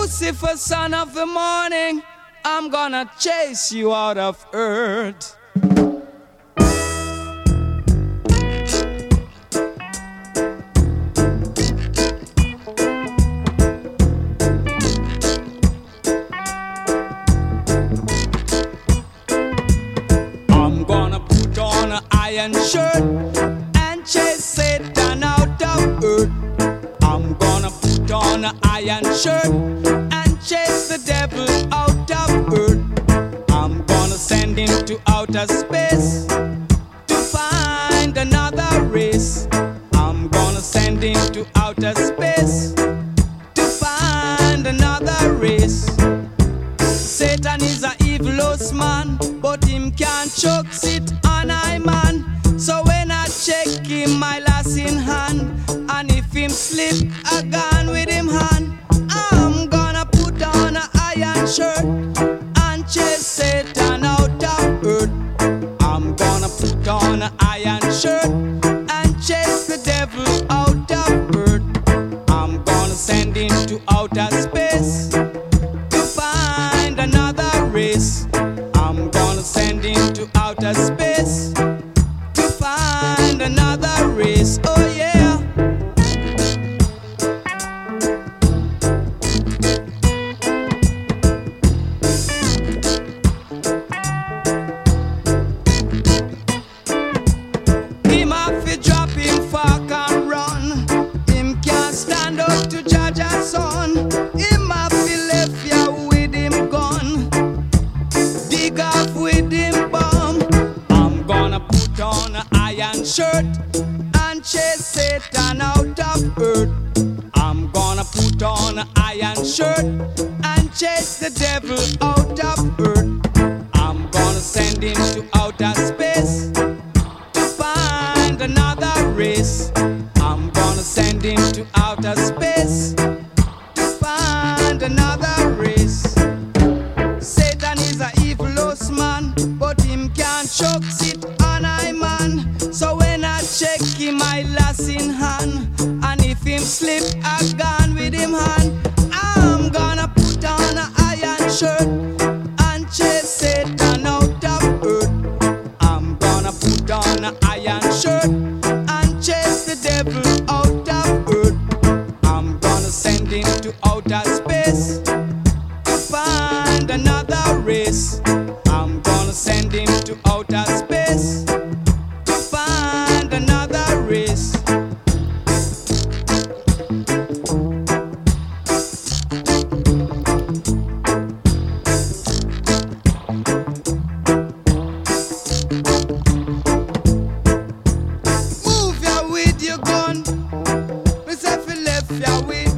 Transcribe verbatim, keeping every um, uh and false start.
Lucifer, son of the morning, I'm gonna chase you out of earth. I'm gonna put on an iron shirt and chase Satan out of earth. I'm gonna put on an iron shirt and chase the devil out of earth. I'm gonna send him to outer space to find another race. I'm gonna send him to outer space to find another race. Satan is a evilous man, but him can't choke sit on I man. So when I check him, my lass in hand, and if him slip, I gone with him hand. I'm gonna put on an iron shirt and chase Satan out of earth. I'm gonna put on an iron shirt and chase the devil out of earth. I'm gonna send him to outer space to find another race. I'm gonna send him to outer space to find another race. Oh yeah. Him have to drop him fork and run. Him can't stand up to judge a son. Him have to left ya with him gun, dig off with him bomb. I'm gonna put on an iron shirt and chase Satan out of earth. I'm gonna put on an iron shirt and chase the devil out of earth. I'm gonna send him to outer space to find another race. I'm gonna send him to outer space to find another race. Satan is a evilous man, but him can't choke sit on I man. So when I check him, I lass in hand, and if him slip, I gone with him hand. I'm gonna put on an iron shirt and chase Satan out of earth. I'm gonna put on an iron shirt and chase the devil out of earth. I'm gonna send him to outer space to find another race. I'm gonna send him to outer space to find another race. Move ya with your gun. Me say fi left ya with